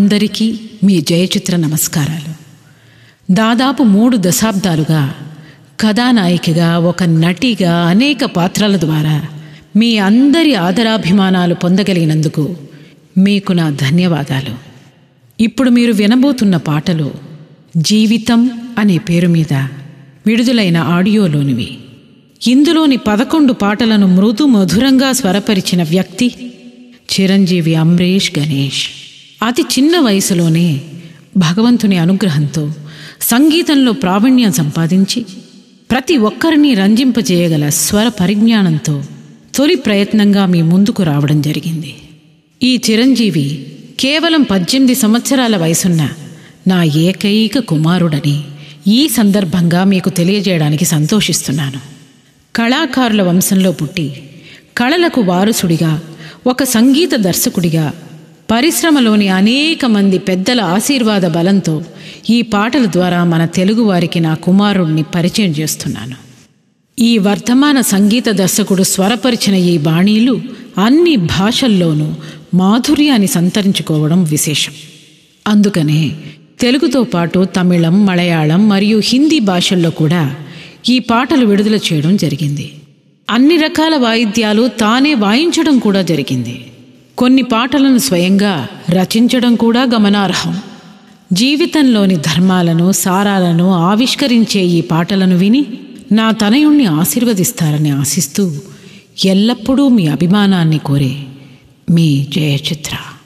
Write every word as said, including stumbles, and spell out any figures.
అందరికీ మీ జయచిత్ర నమస్కారాలు. దాదాపు మూడు దశాబ్దాలుగా కథానాయికగా, ఒక నటిగా అనేక పాత్రల ద్వారా మీ అందరి ఆదరాభిమానాలు పొందగలిగినందుకు మీకు నా ధన్యవాదాలు. ఇప్పుడు మీరు వినబోతున్న పాటలు జీవితం అనే పేరు మీద విడుదలైన ఆడియోలోనివి. ఇందులోని పదకొండు పాటలను మృదు మధురంగా స్వరపరిచిన వ్యక్తి చిరంజీవి అమ్రేష్ గణేష్. అతి చిన్న వయసులోనే భగవంతుని అనుగ్రహంతో సంగీతంలో ప్రావీణ్యం సంపాదించి ప్రతి ఒక్కరిని రంజింపజేయగల స్వర పరిజ్ఞానంతో తొలి ప్రయత్నంగా మీ ముందుకు రావడం జరిగింది. ఈ చిరంజీవి కేవలం పద్దెనిమిది సంవత్సరాల వయసున్న నా ఏకైక కుమారుడని ఈ సందర్భంగా మీకు తెలియజేయడానికి సంతోషిస్తున్నాను. కళాకారుల వంశంలో పుట్టి కళలకు వారసుడిగా, ఒక సంగీత దర్శకుడిగా, పరిశ్రమలోని అనేక మంది పెద్దల ఆశీర్వాద బలంతో ఈ పాటల ద్వారా మన తెలుగువారికి నా కుమారుణ్ణి పరిచయం చేస్తున్నాను. ఈ వర్ధమాన సంగీత దర్శకుడు స్వరపరిచిన ఈ బాణీలు అన్ని భాషల్లోనూ మాధుర్యాన్ని సంతరించుకోవడం విశేషం. అందుకనే తెలుగుతో పాటు తమిళం, మలయాళం మరియు హిందీ భాషల్లో కూడా ఈ పాటలు విడుదల చేయడం జరిగింది. అన్ని రకాల వాయిద్యాలు తానే వాయించడం కూడా జరిగింది. కొన్ని పాటలను స్వయంగా రచించడం కూడా గమనార్హం. జీవితంలోని ధర్మాలను, సారాలను ఆవిష్కరించే ఈ పాటలను విని నా తనయుణ్ణి ఆశీర్వదిస్తారని ఆశిస్తూ ఎల్లప్పుడూ మీ అభిమానాన్ని కోరే మీ జయచిత్ర.